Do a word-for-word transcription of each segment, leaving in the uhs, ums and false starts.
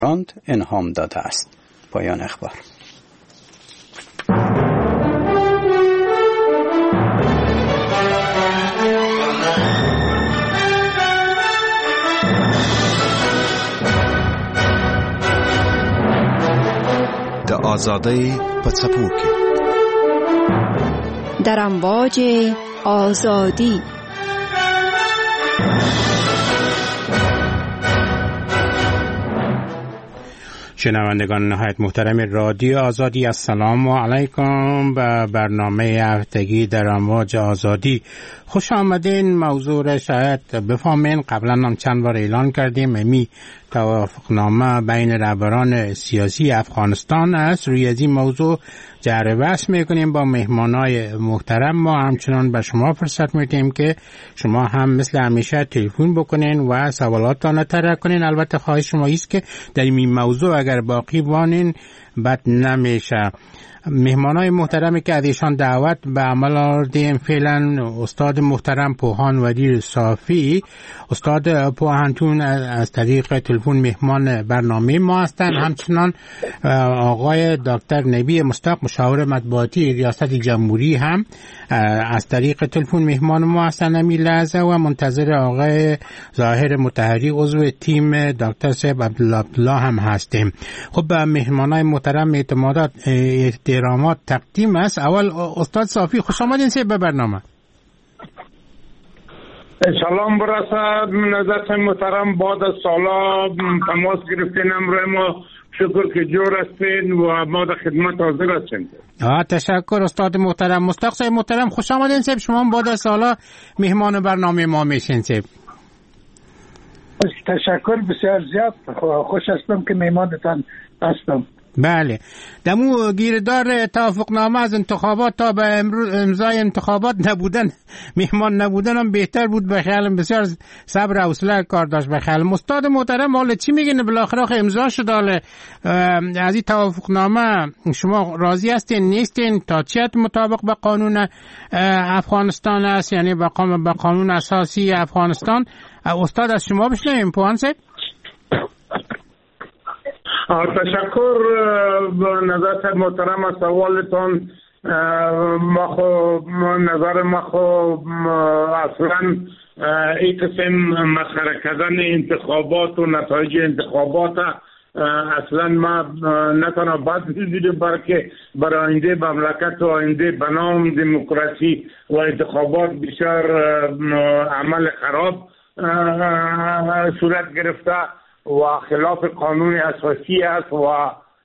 انهام داده است. پایان اخبار. د آزادی پڅپوکي در امواج آزادی. شنوندگان نهایت محترم رادیو آزادی، السلام علیکم به برنامه هفتگی در امواج آزادی. خوش آمدین. موضوع را شاید بفهمین، قبلا هم چند بار اعلان کردیم، امی توافقنامه بین رهبران سیاسی افغانستان است. روی از این موضوع جر بحث میکنیم با مهمانای محترم. ما همچنان به شما فرصت میدیم که شما هم مثل همیشه تلفن بکنین و سوالاتتان مطرح کنین. البته خواهش شما است که در این موضوع اگر باقی بانین بد نمیشه. مهمانای محترمی که از ایشان دعوت به عمل آوردیم فعلا استاد محترم پوهان ودیر صافی، استاد پوهنتون از طریق تلفن مهمان برنامه ما هستند. همچنان آقای دکتر نبی مستاق مشاور مطبوعاتی ریاست جمهوری هم از طریق تلفن مهمان ما هستند امی لحظه و منتظر آقای ظاهر مطهری عضو تیم دکتر صاحب عبدالله هم هستیم. خب به مهمانای محترم اعتمادات احترامات تقدیم است. اول استاد صافی خوش آمدین سه به برنامه. سلام برسد نظرت محترم، بعد از سالا تماس گرفتین امروز ما شکر که جور هستین و ما در خدمت حاضر هستیم. آه تشکر استاد محترم. مستاق صاحب محترم خوش آمدین سه، شما بعد از سالا مهمان برنامه ما میشین سه. تشکر بسیار زیاد، خوش هستم که مهمانتان هستم. بله، دمو گیردار توافقنامه از انتخابات تا به امروز امضای انتخابات نبودن، مهمان نبودن هم بهتر بود. به خیالم بسیار صبر و حوصله کار داشت. به خیالم استاد محترم حالا چی میگین؟ بالاخره امضا شده، از این توافقنامه شما راضی هستین نیستین؟ تا چه حد مطابق به قانون افغانستان است، یعنی به قانون اساسی افغانستان؟ استاد از شما بشنویم. پوهان صاحب تشکر. نظرت محترم از سوالتون. ما خو نظر ما خو اصلا این قسم مسخره کردن انتخابات و نتایج انتخابات اصلا ما نه تنها بد می‌دونیم بلکه برای آینده مملکت و آینده به نام دموکراسی و انتخابات بسیار عمل خراب صورت گرفته و خلاف قانون اساسی است و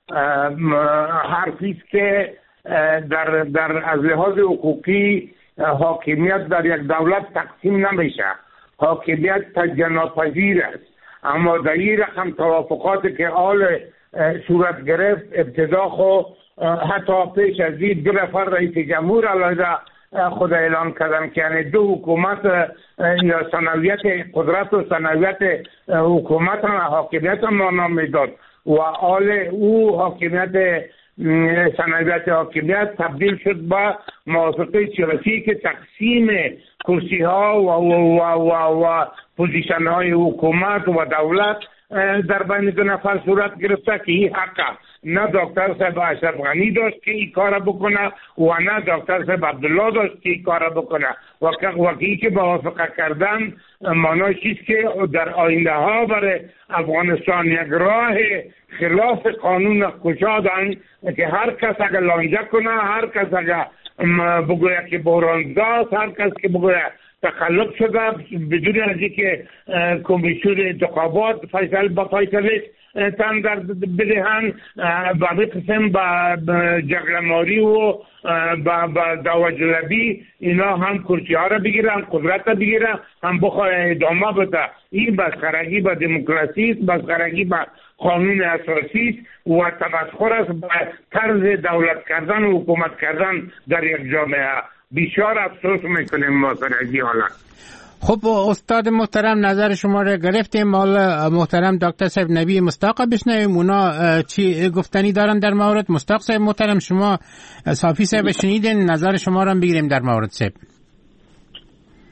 حرفی است که در در از لحاظ حقوقی حاکمیت در یک دولت تقسیم نمیشه. حاکمیت تجزیه‌ناپذیر است، اما در این رقم توافقاتی که آل صورت گرفت ابتدا خو حتی پیش از این دو نفر رئیس جمهور علیحده خود اعلان کردن که یعنی دو حکومت یا ثانویت قدرت و ثانویت حکومت هم حاکمیت هم معنا میداد و آل او حاکمیت ثانویت حاکمیت تبدیل شد به موافقه سیاسی که تقسیم کرسی ها و و و و, و پوزیشن های حکومت و دولت در بین دو نفر صورت گرفته که این حق نه دکتر صاحب اشرف غنی داشت که این کار بکنه و نه دکتر صاحب عبدالله داشت که این کار بکنه و وقتی که موافقه کردن معنی چیست که در آینده ها برای افغانستان یک راه خلاف قانون گشادن که هر کس اگر لانجه کنه، هر کس اگر بگوید که بحرانزاست، هر کس که بگوید تخلف شده بدون از اینکه کمیسیون انتخابات فیصله با فیصله تن در بدهن و به قسم با جگرماری و با دواجلبی اینا هم کرسی ها را بگیرن، قدرت را بگیرن، هم بخواه ادامه بده. این مسخرگی با دموکراسی است، مسخرگی با قانون اساسی است و تمسخر است با طرز دولت کردن و حکومت کردن در یک جامعه. بسیار افسوس میکنیم ما سر از این حالت. خب استاد محترم نظر شما را گرفتیم. مال محترم دکتر صاحب نبی مستاق بشنویم اونا چی گفتنی دارن در مورد. مستاق صاحب محترم شما صافی صاحب شنیدین، نظر شما را بگیریم در مورد صاحب.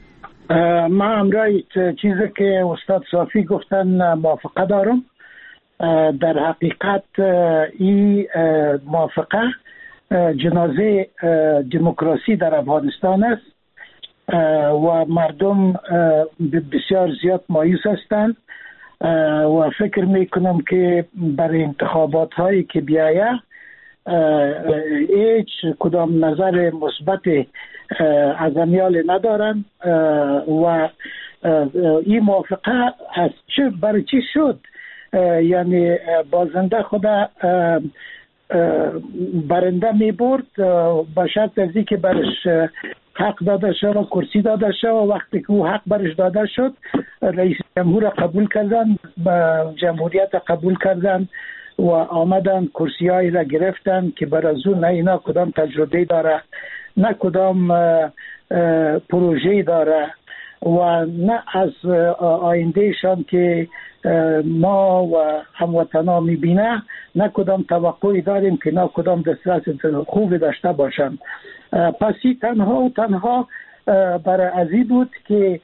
ما امرای چیزی که استاد صافی گفتن موافقه دارم. در حقیقت این موافقه جنازه دموکراسی در افغانستان است و مردم بسیار زیاد مایوس هستند و فکر میکنم که برای انتخابات هایی که بیایه هیچ کدام نظر مثبت از امیال ندارن و این موافقه از چه برای چی شد؟ یعنی بازنده خدا برنده می برد با شرط از که برش حق داده شد و کرسی داده شد و وقتی که او حق برش داده شد رئیس جمهور قبول کردن، جمهوریت قبول کردن و آمدن کرسی هایی را گرفتن که بر از اون نه اینا کدام تجربه داره، نه کدام پروژه داره و نه از آیندهشان که ما و هموطنا میبینه نه کدام توقعی داریم که نه کدام دسترس خوبی داشته باشند. پس این تنها و تنها برای ازی بود که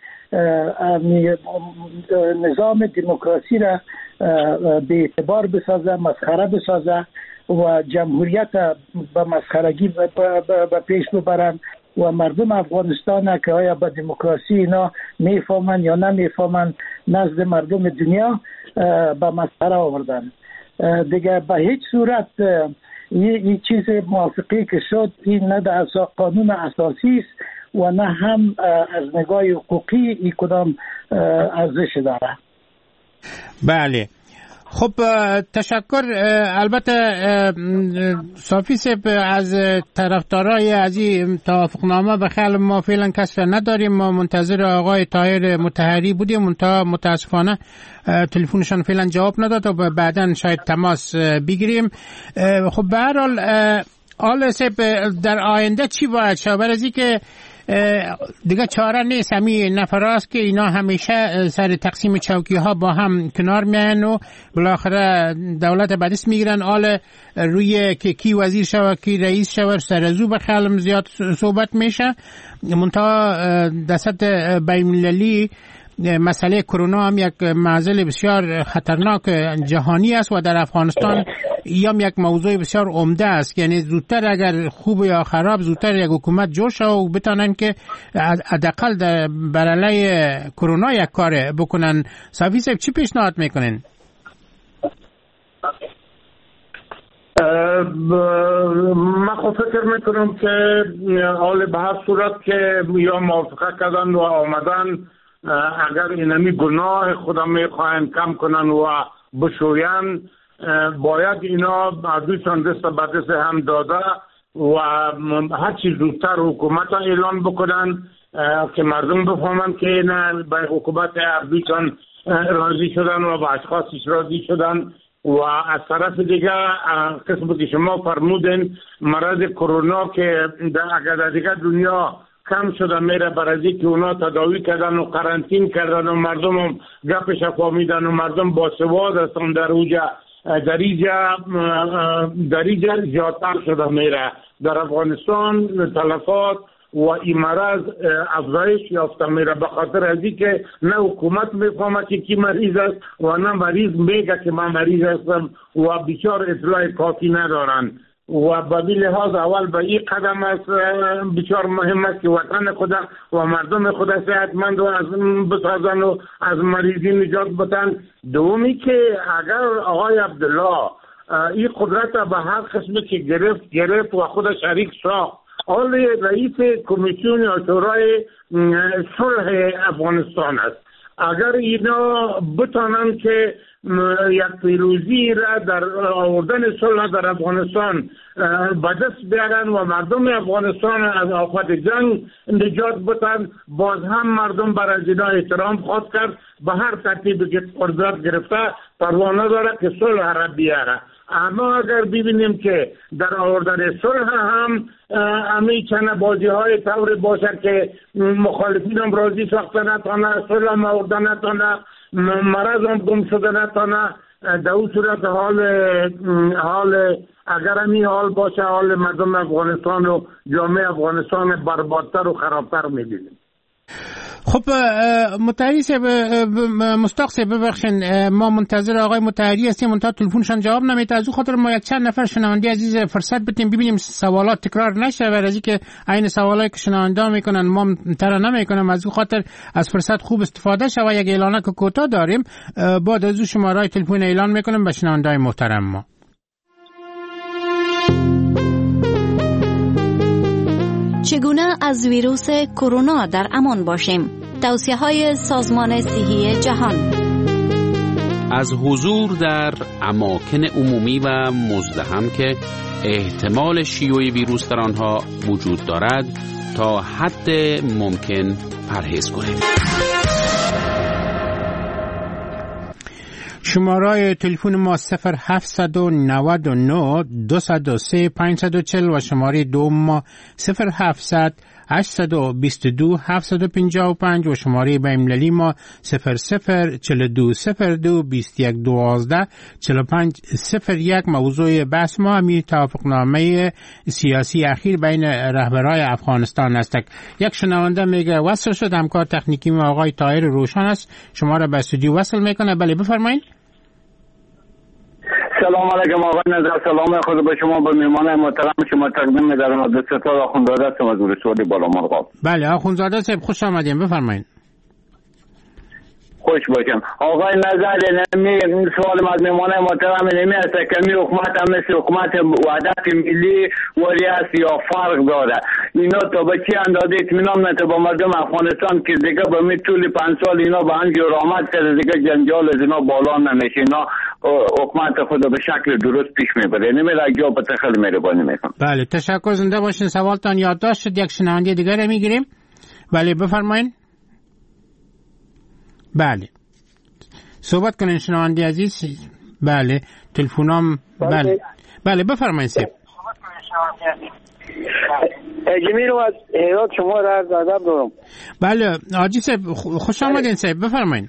نظام دموکراسی را به اعتبار بسازه، مسخره بسازه و جمهوریت به مسخرگی به پیش ببرن و مردم افغانستان که آیا به دموکراسی اینا میفهمن یا نمیفهمن نزد مردم دنیا به مسخره آوردن. دیگه به هیچ صورت این چیز موافقی که شد این نه در قانون اساسی است و نه هم از نگاه حقوقی این کدام ارزش داره. بله، خب تشکر. البته صافی صاحب از طرفدارای از این توافقنامه به خیال ما فعلا کس را نداریم. ما منتظر آقای طاهر مطهری بودیم، منتها متاسفانه تلفنشان فعلا جواب نداد و بعدا شاید تماس بگیریم. خب به هر حال آل صاحب در آینده چی باید شد؟ برای که دیگه چاره نیست، همین نفراست که اینا همیشه سر تقسیم چوکی ها با هم کنار میان و بالاخره دولت بدست میگیرن. آل روی که کی وزیر شود کی رئیس شود سرزو به خیالم زیاد صحبت میشه. منتها دست بین‌المللی مسئله کرونا هم یک معضل بسیار خطرناک جهانی است و در افغانستان هم یک موضوع بسیار عمده است. یعنی زودتر اگر خوب یا خراب زودتر یک حکومت جور شد و بتانن که حداقل بر علیه کرونا یک کار بکنن. صافی صاحب چی پیشنهاد میکنین؟ من خود فکر میکنم که حال به هر صورت که یا موافقه کردن و آمدن اگر اینمی گناه خدا میخواهن کم کنن و بشوین باید اینا دویشان دست به دست هم داده و هرچی زودتر حکومت اعلان بکنن که مردم بفهمن که نه به حکومت دویشان راضی شدن و به اشخاصش راضی شدن. و از طرف دیگه قسم که شما فرمودین مرض کرونا که اگر در دیگه دنیا کم شده میره برای که اونا تداوی کردن و قرنطین کردن و مردم هم گپش فهمیدن و مردم باسواد هستن در اوجا دریجه دریجه زیادتر شده میره در افغانستان. تلفات و این مرض افزایش یافته میره به خاطر ازی که نه حکومت میفهمه که کی مریض است و نه مریض میگه که من مریض هستم و بیچار اطلاع کافی ندارن. و به لحاظ اول به این قدم است بسیار مهم است که وطن خدا و مردم خدا صحتمند و از بسازن و از مریضی نجات بدن. دومی که اگر آقای عبدالله این قدرت به هر قسمی که گرفت گرفت و خودش شریک ساخت، حال رئیس کمیسیون یا شورای صلح افغانستان است، اگر اینا بتانن که یک پیروزی را در آوردن صلح در افغانستان به دست بیارن و مردم افغانستان از آفت جنگ نجات بدن، باز هم مردم برای اینا احترام خواهد کرد. به هر ترتیبی که قدرت گرفته پروانه داره که صلح را بیاره. اما اگر ببینیم که در آوردن صلح هم امی چند بازی های طوری باشه که مخالفین هم راضی ساخته نتانه، صلح هم آوردن نتانه، مرض هم گم شده نتانه، در اون صورت حال حال اگر همی حال باشه حال مردم افغانستان و جامعه افغانستان بربادتر و خرابتر میبینیم. خب مطهری صاحب مصداق صاحب ببخشین، ما منتظر آقای مطهری هستیم، منتها تلفنشان جواب نمیده. از او خاطر ما یک چند نفر شنونده عزیز فرصت بدیم ببینیم سوالات تکرار نشه و از اینکه عین سوالایی که شنونده میکنن ما تر نمیکنم، از او خاطر از فرصت خوب استفاده شه و یک اعلانک کوتاه داریم. بعد از او شماره تلفن اعلان میکنم به شنونده‌های محترم ما. چگونه از ویروس کرونا در امان باشیم؟ توصیه‌های سازمان صحی جهان. از حضور در اماکن عمومی و مزدحم که احتمال شیوع ویروس در آنها وجود دارد تا حد ممکن پرهیز کنیم. شماره تلفن ما صفر هفت نه نه دو صفر سه پنج چهار صفر و شماره دوم ما صفر هفتصد هشت دو دو هفت پنج پنج و شماره بین‌المللی ما صفر صفر چهل و دو صفر دو بیست و یک دوازده چهل و پنج صفر یک. موضوع بحث ما همی توافقنامه سیاسی اخیر بین رهبران افغانستان است. یک شنونده میگه وصل شد، همکار تکنیکی ما آقای طاهر روشن است، شما را به استودیو وصل میکنه. بله بفرمایید. سلام علیکم آقای نظر، سلام خود به شما، به میهمان محترم شما تقدیم می‌دارم. از ستاد آخوندزاده هستم از ولسوالی بالا مرغاب. بله آخوندزاده صاحب خوش آمدین، بفرمایید. خوش باشم آقای نظر. نمی سوال از میهمان محترم نمی است که می حکومت هم مثل حکومت وحدت ملی ولی است یا فرق داره؟ اینا تا به چی اندازه اطمینان نده با مردم افغانستان که دیگه به می طول پنج سال اینا به هم جرامت کرده، دیگه جنجال از اینا بالا نمیشه، اینا حکومت خود به شکل درست پیش میبره، نمیره جا به تخل مهربانی میکنم. بله تشکر، زنده باشین. سوالتان یادداشت شد، یک شنونده دیگه میگیریم. بله بفرمایید. بله صحبت کنین شنونده عزیز. بله تلفنم. بله بله بفرمایید سیب. جمیل رو از هرات شما را عرض ادب دارم. بله حاجی صاحب خوش آمدین صاحب، بفرمایید.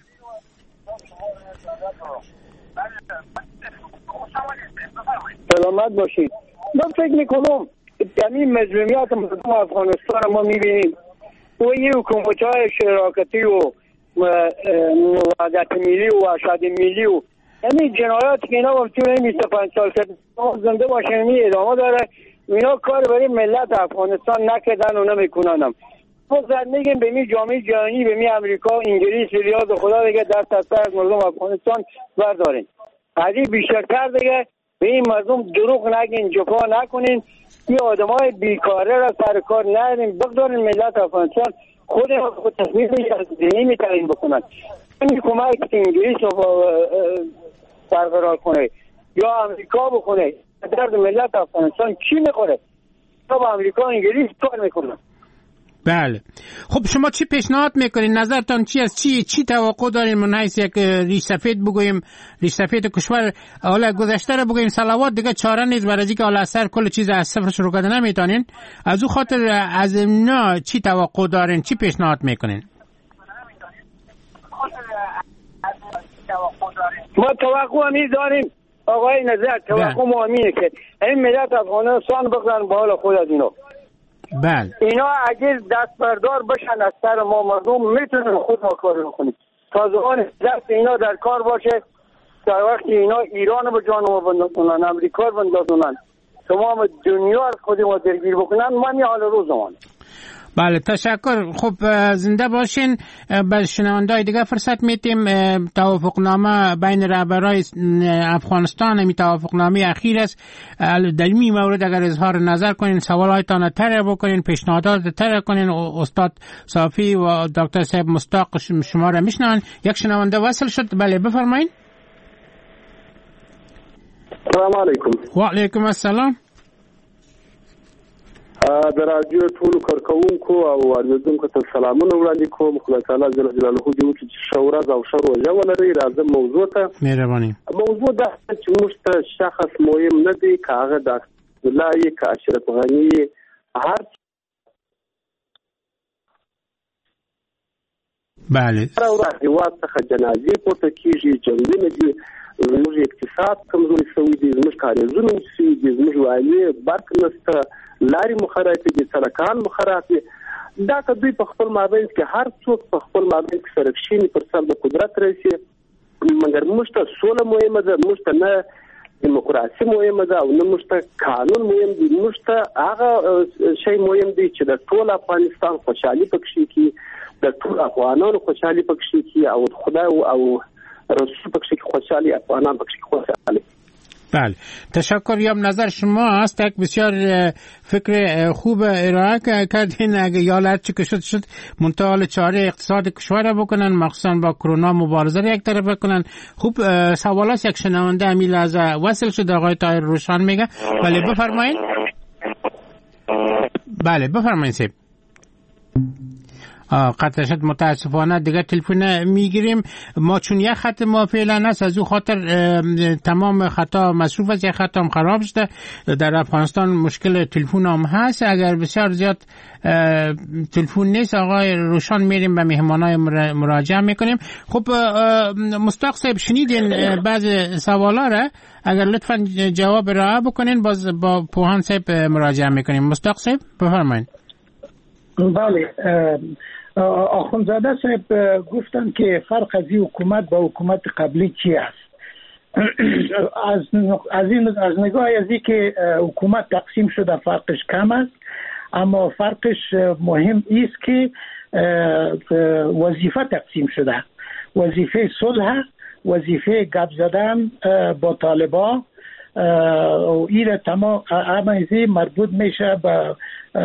سلامت باشید. من فکر میکنم همین مظلومیت مردم افغانستان ما میبینیم و این حکومت‌های شراکتی و وحدت ملی و ارشد ملی و همین جنایاتی که اینا طول این بیست و پنج سال که زنده باشن می ادامه داره، اینا کار برای ملت افغانستان نکردن و نمیکنن. هم ما زد میگیم به می جامعه جهانی، به می امریکا، انگلیس، ریاض و خدا دیگه دست از سر مردم افغانستان بردارین. از این بیشتر دیگه به این مردم دروغ نگین، جفا نکنین، این آدمای بیکاره را سر کار نرین، بگذارین ملت افغانستان خود خود تصمیم دینی تعیین بکنن. این کمک انگلیس رو برقرار کنه یا امریکا بکنه، درد ملت افغانستان کی میخوره؟ تا با امریکا انگلیس کار میکنن. بله خب شما چی پیشنهاد میکنین؟ نظرتان چی است؟ چی چی توقع دارین من حیث یک ریش سفید بگویم، ریش سفید کشور حالا گذشته رو بگویم صلوات دیگه چاره نیست برای اینکه حالا اثر کل چیز از صفر شروع کردن نمیتونین. از او خاطر از اینا چی توقع دارین؟ چی پیشنهاد میکنین؟ ما توقع همی داریم آقای نظر، توقع ما همینه که این ملت افغانستان بگذارن به حال خود از اینا. بله اینا اگر دست بردار بشن از سر ما مردم میتونن خود ما کار بکنیم. تا زمان دست اینا در کار باشه، در وقتی اینا ایران به جان ما بندازونن، امریکا بندازونن، تمام دنیا خود ما درگیر بکنن، من یه حال روز زمان. بله تشکر. خب زنده باشین. به شنونده‌های دیگه فرصت میدیم. توافقنامه بین رهبران افغانستان همی توافقنامه اخیر است. در این مورد اگر اظهار نظر کنین، سوالاتتان طرح بکنین، پیشنهادات طرح کنین، استاد صافی و دکتر صاحب مصداق شما را میشنون. یک شنونده وصل شد. بله بفرمایید. سلام علیکم. و علیکم السلام. د رادیو ټول کارکونکو او اوریدونکو ته سلامونه وړاندې کوم. خدای تعالی جل جلاله دې وکړي چې ښه ورځ او ښه روژه ولرئ. راځم موضوع ته. مهرباني. موضوع دا چې موږ ته شخص مهم نه دی، که هغه د عبدالله یې، که اشرف غني یې، هر بله هره ورځ هېواد څخه جنازې پورته کېږي، جنګونه دي، زموږ اقتصاد کمزوري شوی دی، زموږ کاریزونه وچ شوي دي، زموږ والي برق نشته، لارې مو خرابې دي، سړکان مو خراب دي. دا که دوی په خپل مابین کې هر څوک په خپل مابین کې سره کښیني پر سر د قدرت رسي، مګر موږ ته سوله مهمه ده، موږ ته نه دیموکراسي مهمه ده او نه موږ ته قانون مهم دی، موږ ته هغه شی مهم دی چې د ټول افغانستان خوشحالي پکې کی، د ټول افغانانو خوشحالي پکې کی او خدای او رسول پکې خوشحالي، افغانان پکې خوشحالي. بله، تشکر. یا نظر شما است یک بسیار فکر خوب ارائه کردین. اگه یالت چه که شد شد منتقال چاره اقتصاد کشور بکنن، مخصوصا با کرونا مبارزه را یک طرف بکنن. خوب سوالات یک شنونده امیل از وصل شد، آقای طاهر روشن میگه. بله بفرمایید. بله بفرمایید سیب. قطع شد متاسفانه، دیگه تلفن میگیریم ما چون یک خط ما فعلا هست، از او خاطر تمام خطا مصروف است، یک خط هم خراب شده. در افغانستان مشکل تلفن هم هست، اگر بسیار زیاد تلفن نیست آقای روشن میریم به مهمانای مراجعه میکنیم. خب مصداق صاحب شنیدین بعض سوالا را، اگر لطفا جواب ارائه بکنین باز با پوهان صاحب مراجعه میکنیم. مصداق صاحب بفرمایید. بله، آخوندزاده صاحب گفتن که فرق از این حکومت با حکومت قبلی چی است. از از این از نگاه از این که حکومت تقسیم شده فرقش کم است، اما فرقش مهم است که وظیفه تقسیم شده، وظیفه صلح، وظیفه گپ زدن با طالبان و این تمام همه مربوط میشه به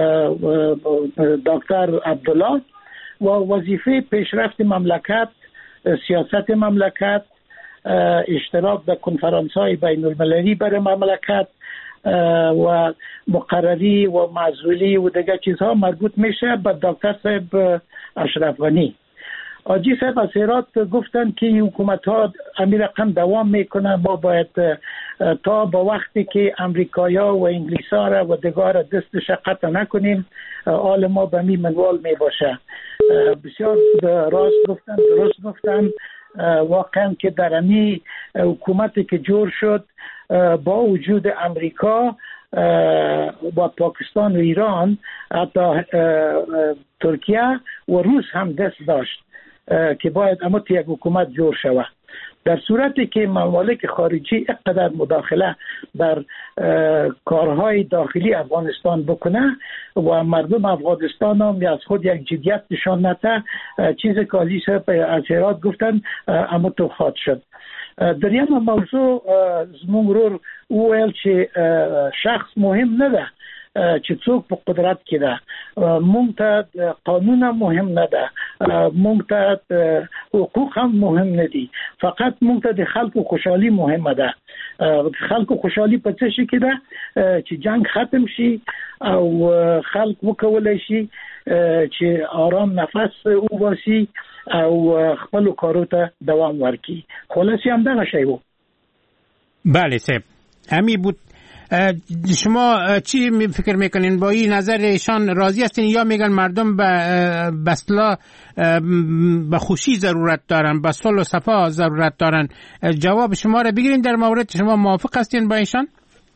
دکتر عبدالله و وظیفه پیشرفت مملکت، سیاست مملکت، اشتراک در کنفرانس های بین المللی برای مملکت و مقرری و معزولی و دیگه چیزها مربوط میشه به دکتر صاحب اشرف غنی. آجی صاحب از هرات گفتن که حکومت ها همین رقم دوام میکنن، ما باید تا با وقتی که امریکایا و انگلیس ها را و دیگر دستش قطع نکنیم حال ما به می منوال می باشه. بسیار راست گفتن، درست گفتن. واقعا که در امی حکومتی که جور شد با وجود امریکا و پاکستان و ایران، حتی ترکیه و روس هم دست داشت که باید اما یک حکومت جور شود. در صورتی که ممالک خارجی اقدر مداخله در کارهای داخلی افغانستان بکنه و مردم افغانستان هم از خود یک جدیت نشان نده، چیز که علی صاحب از هرات گفتن اما تو خواهد شد. در این موضوع زمون رور اویل چې شخص مهم نه ده چې څوک په قدرت کې ده، مونږ ته قانون مهم نه ده، مونږ ته حقوق هم مهم نه دي، فقط مونږ ته د خلکو خوشحالي مهمه ده. خلکو خوشحالي په څه شي کې ده چې جنگ ختم شي او خلک وکولای شي چې آرام نفس وباسي او خپل کارو ته دوام ورکړي. خلاصي هم دغه شی وو. بله صاحب، همین بود. شما چی فکر میکنین با این نظر ایشان راضی هستین یا میگن مردم به بسلا به خوشی ضرورت دارن، به صلح و صفا ضرورت دارن؟ جواب شما را بگیرین در مورد. شما موافق هستین با ایشان؟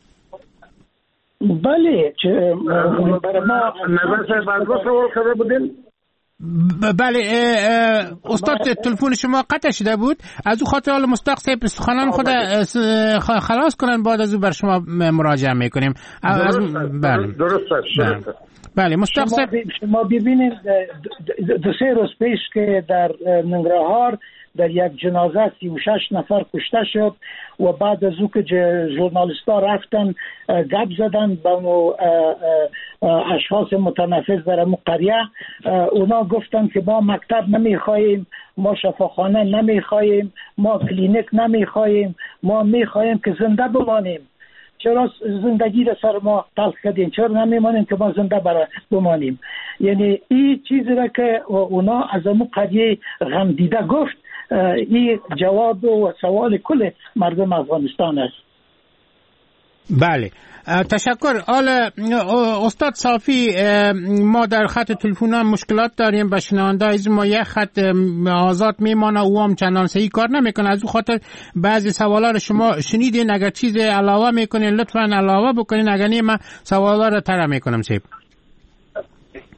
بله، برای ما نظر صاحب از ما سوال کرده بودین؟ بله استاد تلفن شما قطع شده بود، از او خاطر حال مصداق صاحب سخنان خود خلاص کنن، بعد از او بر شما مراجعه میکنیم. درست بله درست بله مصداق صاحب، شما ببینید دو سه روز پیش که در ننگرهار در یک جنازه سی و شش نفر کشته شد و بعد از او که ژورنالیست‌ها رفتن گپ زدن با اشخاص متنفذ در امو قریه، اونا گفتن که ما مکتب نمیخواهیم، ما شفاخانه نمیخواهیم، ما کلینیک نمیخواهیم، ما میخواهیم که زنده بمانیم. چرا زندگی را سر ما تلخ کردین؟ چرا نمیمانیم که ما زنده برای بمانیم؟ یعنی این چیزی را که اونا از امو قریه غم دیده گفت، این جواب و سوال کل مردم افغانستان است. بله تشکر. حالا استاد صافی، ما در خط تلفن مشکلات داریم، به شنونده از ما یک خط آزاد میمانه، او هم چندان صحیح کار نمیکنه، از او خاطر بعضی سوالا رو شما شنیدین، اگر چیز علاوه میکنین لطفا علاوه بکنین، اگر نه من سوالا رو طرح میکنم. سیب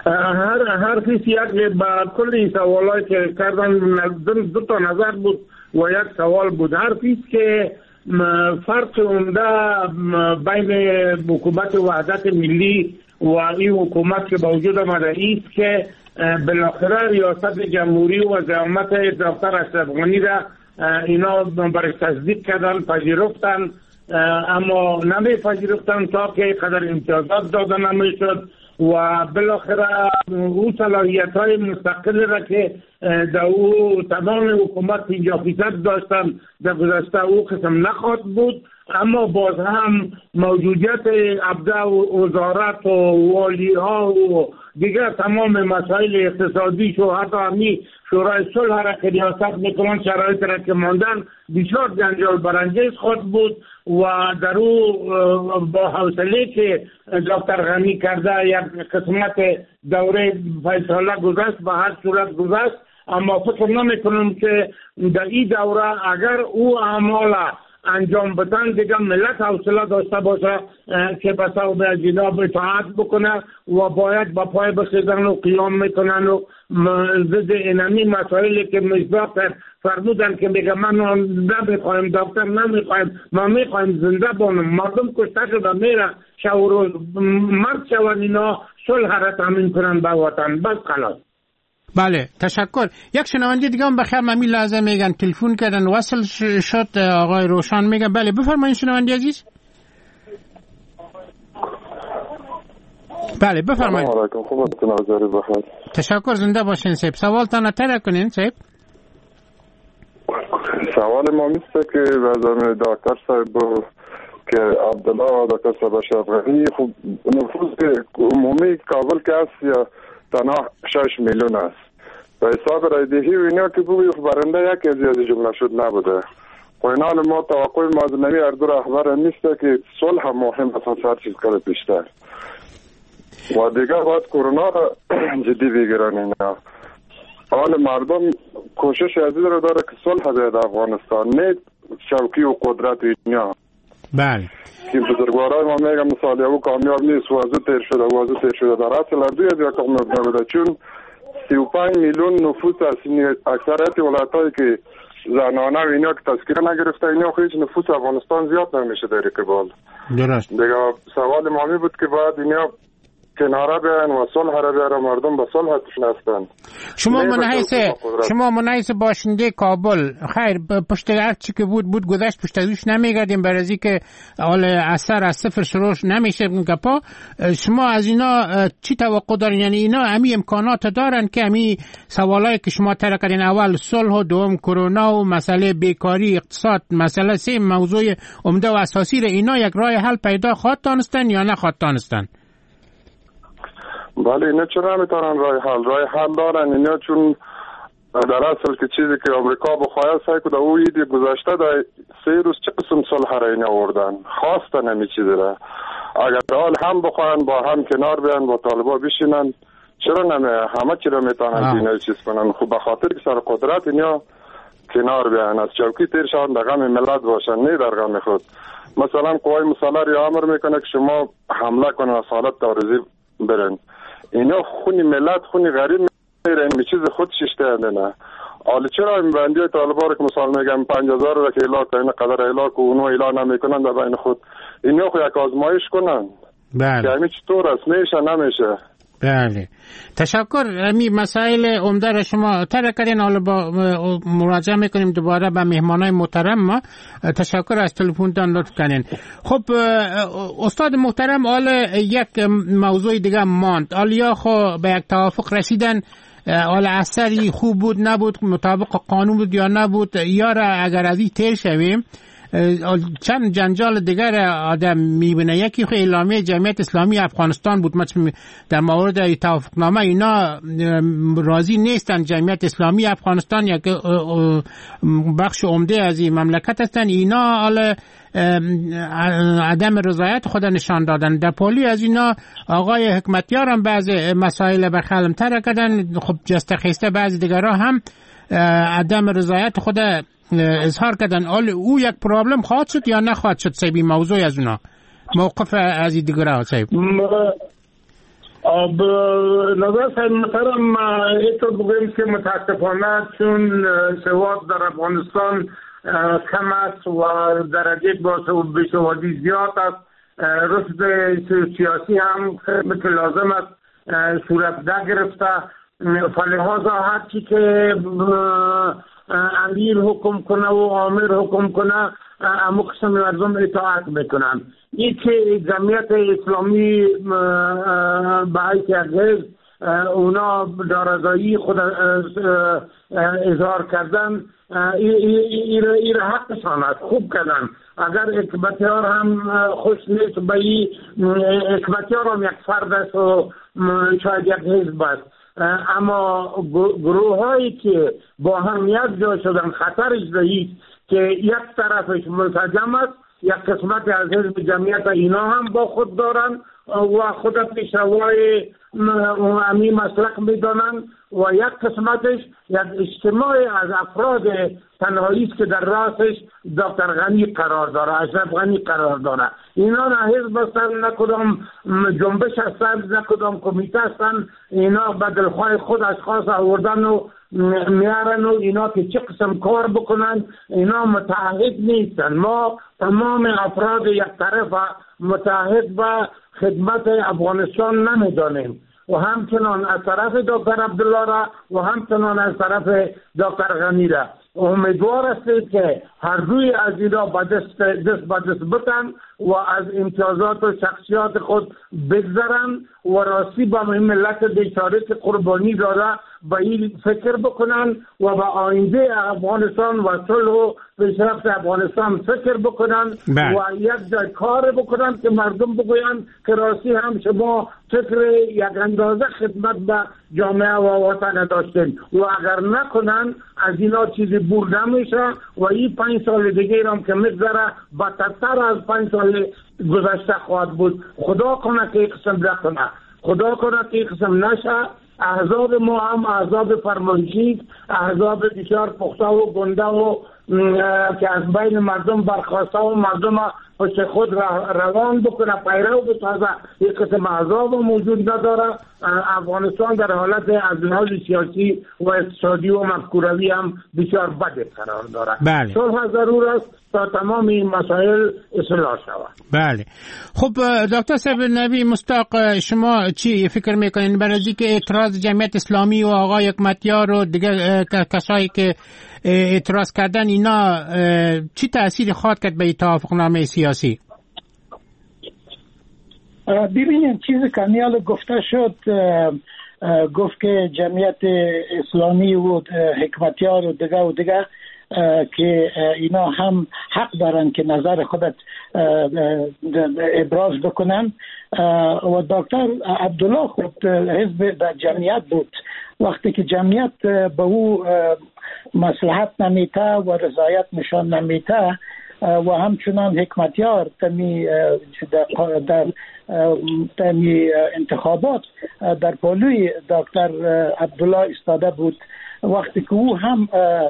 هر هر کسی یک با کلی سوالایی که کردن دو تا نظر بود و یک سوال بود. هر کسی که فرق عمده بین حکومت وحدت ملی و این حکومت که با وجود آمده است که بالاخره ریاست جمهوری و زعامت دکتر اشرف غنی را اینا برای تصدیق کردن، پذیرفتن، اما نمیپذیرفتن تا که قدر امتیازات داده نمیشد و بالاخره او صلاحیت های مستقل را که در او تمام حکومت پنجاه فیصد داشتن در گذشته او قسم نخواهد بود. اما باز هم موجودیت ابزار وزارت و والی ها و دیگر تمام مسائل اقتصادی شو حتی همی شورای صلح را که ریاست میکنن شرایط را که ماندن بسیار جنجال برانگیز خود بود و در او با حوصله که دکتر غنی کرده یک قسمت دوره فیصله گذشت به هر صورت گذشت، اما فکر نمی کنم که در این دوره اگر او اعمال انجام بدن دیگه ملت حوصله داشته باشه که بسا به جناب اطاعت بکنه و باید با پای بخیزن و قیام میکنن و ضد اینمی مسائلی که مصداق فرمودن که میگه من نمیخوایم دکتر نمیخوایم ما میخوایم زنده بانم مردم کشته شده میره شو روز مرد شون اینا صلح را تامین کنن با وطن بس خلاص. بله تشکر. یک شنونده دیگه هم بخیر ممی لازم میگن تلفن کردن وصل شد آقای روشان میگن. بله بفرمایید شنونده عزیز. بله بفرمایید. سلام علیکم. خوبتون آذری بخیر. تشکر زنده باشین صاحب. سوالتان تر کنین صاحب. سوال ما میسته که وزارت دکتر صاحب که عبدالله و دکتر صاحب اشرف غنی خب نفوذ عمومی کابل که است یا تنها شش میلیون است و حساب رایدهی و اینا که بوی برنده یکی از یادی جمله شد نبوده. قوینان ما توقع مازنوی اردو رهبر نیسته که صلح مهم است از هر چیز کرده بیشتر و دیگه باید کرونا را جدی بگیرن. اینا حال مردم کوشش عزیز رو داره که صلح بیاد افغانستان، نه شوکی و قدرت اینا. بله که بزرگوارای ما میگم مثال او کامیاب نیست و ازو تیر شده و ازو تیر شده در اصل اردوی از یک کامیاب نبوده چون سی و پنج میلیون نفوس از اکثریت ولایتایی که زنانه و اینا که تذکیره نگرفته اینا خیلی نفوس افغانستان زیاد نمیشه در کابل. درست. دیگه سوال مامی بود که باید اینا کناره بیان و صلح را بیارن مردم به صلح تشنستن. شما منحیث شما منحیث باشنده کابل خیر پشت هر چی که بود بود گذشت پشت ازش نمیگردیم برای از اینکه حال اثر از صفر شروع نمیشه گپا. شما از اینا چی توقع دارین؟ یعنی اینا همین امکانات دارن که همین سوالایی که شما طرح کردین اول صلح و دوم کرونا و مسئله بیکاری اقتصاد مسئله سه موضوع عمده و اساسی را اینا یک راه حل پیدا خواهد دانستن یا نه خواهد دانستن؟ بله اینا چرا نمیتونن رای حل رای حل دارن اینا چون در اصل که چیزی که امریکا بخواهد سعی کنه او ایدی گذاشته در سه روز چه قسم صلح را اینا آوردن خواستن همی چیزی را اگر حال هم بخواهن با هم کنار بیان با طالبا بشینن چرا نمی همه چی را میتونن اینا چیز کنن. خب به خاطر که سر قدرت اینا کنار بیان از چوکی تیر شان در غم ملت باشن نه در غم خود. مثلا قوای مسلح را امر میکنه که شما حمله کنن از حالت تعرضی برن اینا خونی ملت خونی غریب میرن به چیز خود ششته نه. حالا چرا این بندی طالبا رو که مثال میگم پنج هزار رو که اعلان کنن قدر اعلان که اونو اعلان نمیکنن در بین خود اینا خو یک آزمایش کنن. بله که همین چطور است میشه نمیشه. بله تشکر. امی مسائل عمده را شما طرح کردین. حالا با مراجعه میکنیم دوباره به مهمانای محترم ما. تشکر از تلفنتان لطف کردین. خب استاد محترم حالا یک موضوع دیگه ماند. حالا خب به یک توافق رسیدن حالا اثری خوب بود نبود مطابق قانون بود یا نبود یا را اگر از این تیر شویم چند جنجال دیگر آدم میبینه. یکی خیلی اعلامیه جمعیت اسلامی افغانستان بود مثلا در مورد توافقنامه اینا راضی نیستن. جمعیت اسلامی افغانستان یک بخش عمده از این مملکت هستن اینا حالا عدم رضایت خود نشان دادن. در پولی از اینا آقای حکمتیار هم بعض مسائل برخلاف طرح کردن. خب جستخیسته بعض دیگرها هم عدم رضایت خود اظهار کردن. آل او یک پرابلم خواهد شد یا نخواهد شد سیبی موضوع از اونا موقف از این دیگره ها سیب؟ نظر صاحب محترم اینطور بگویم که متاسفانه چون سواد در افغانستان کم است و درجه بیسوادی زیاد است، رشد سیاسی هم مثل لازم است صورت نگرفته، فلحاظا هر چی که امیر حکم کنه و آمر حکم کنه اما قسم مردم اطاعت میکنن. این که جمعیت اسلامی به حیث یک حزب اونا دارایی خود اظهار کردن، این حقشان است، خوب کردن. اگر حکمتیار هم خوش نیست به این حکمتیار هم یک فرد است و شاید یک حزب است، اما گروه هایی که با هم یک جا شدن خطرش رئیس که یک طرفش منسجم است، یک قسمت از حزب جمعیت اینا هم با خود دارن و خود پیشروای امی مسلک میدانن و یک قسمتش یک اجتماع از افراد تنهایی است که در راسش دکتر غنی قرار داره، اشرف غنی قرار داره. اینا نه حزب هستن، نه کدام جنبش هستن، نه کدام کمیته هستن. اینا به دلخواه خود اشخاص آوردن و میارن و اینا که چه قسم کار بکنن اینا متعهد نیستن. ما تمام افراد یک طرف متعهد به خدمت افغانستان نمیدانیم و همچنان از طرف دکتر عبدالله را و همچنان از طرف دکتر غنی را. امیدوار است که هر دوی از اینا با دست دست با دست بتن و از امتیازات و شخصیات خود بگذرن و راستی با ملت بیچاره که قربانی داره با این فکر بکنن و با آینده افغانستان و صلح و پیشرفت افغانستان فکر بکنن و یک جای کار بکنن که مردم بگوین که راستی هم شما فکر یک اندازه خدمت به جامعه و وطن داشتین و اگر نکنن از اینا چیزی بور نمیشه و این پنج سال دیگه هم که میگذره بدتر از پنج سال گذشته خواهد بود. خدا کنه که این قسم نکنه، خدا کنه که این قسم نشه. احزاب ما هم احزاب فرمانشی، احزاب بسیار پخته و گنده و که از بین مردم برخواسته و مردم پشت خود روان بکنه پیرو بسازه، یک قسم احزاب موجود نداره. افغانستان در حالت از لحاظ سیاسی و اقتصادی و مفکوروی هم بسیار بد قرار داره. بله. صلح ضرور است تا تمام این مسائل اصلاح شود. بله. خب دکتر صاحب نبی مستاق، شما چی فکر میکنین برای اینکه اعتراض جمعیت اسلامی و آقای حکمتیار و دیگر کسایی که اعتراض کردن اینا چی تأثیر خواهد کرد به توافقنامه سیاسی؟ ببینید چیزی که نیال گفته شد، گفت که جمعیت اسلامی و حکمتیار و دیگه و دیگه که اینا هم حق دارن که نظر خودت ابراز بکنن و دکتر عبدالله خود حزب در جمعیت بود. وقتی که جمعیت به او مصلحت نمیته و رضایت نشان نمیته و همچنان حکمتیار تمی در, در تمی انتخابات در پالوی دکتر عبدالله استاده بود، وقتی که او هم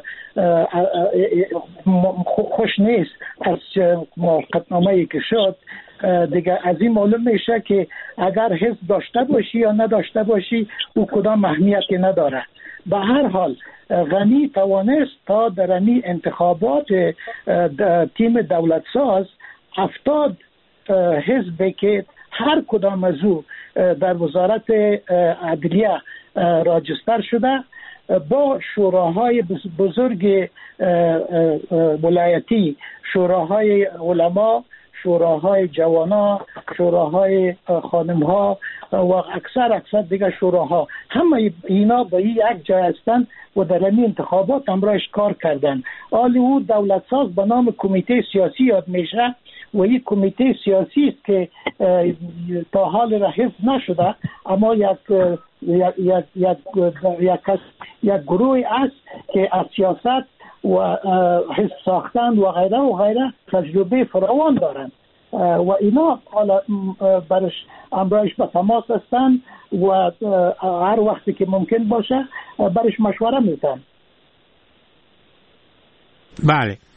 خوش نیست از موافقتنامه‌ای که شد، دیگه از این معلوم میشه که اگر حزب داشته باشی یا نداشته باشی او کدام اهمیتی نداره. به هر حال غنی توانست تا در این انتخابات تیم دولت ساز هفتاد حزب که هر کدام از او در وزارت عدلیه راجستر شده با شوراهای بزرگ ولایتی، شوراهای علما، شوراهای جوانا، شوراهای خانمها و اکثر اکثر دیگه شوراها، همه اینا با یک جای هستند و در این انتخابات همراهش کار کردن. آلی او دولت ساز به نام کمیته سیاسی یاد میشه و این کمیته سیاسی است که تا حال را حفظ نشده، اما یک یک یک یک یک, یک گروه است که از سیاست و حزب ساختن و غیره و غیره تجربه فراوان دارند و اینا حالا برش امرایش به تماس هستن و هر وقتی که ممکن باشه برش مشوره میتن. بله،